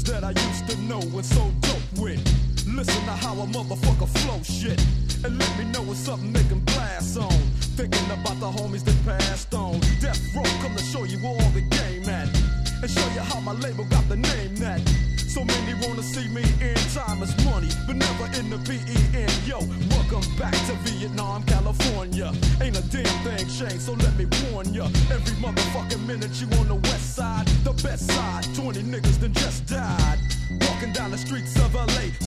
niggas that I used to know and so dope with. Listen to how a motherfucker flow shit, and let me know what's something they can blast on. Thinking about the homies that passed on. Death Row, come to show you all the game at, and show you how my label got the name that. So many wanna see me in time is money, but never in the B-E-N. Yo, welcome back to Vietnam, California. Ain't a damn thing changed, so let me warn ya. Every motherfucking minute you on the west side, the best side. 20 niggas done just died, walking down the streets of L.A.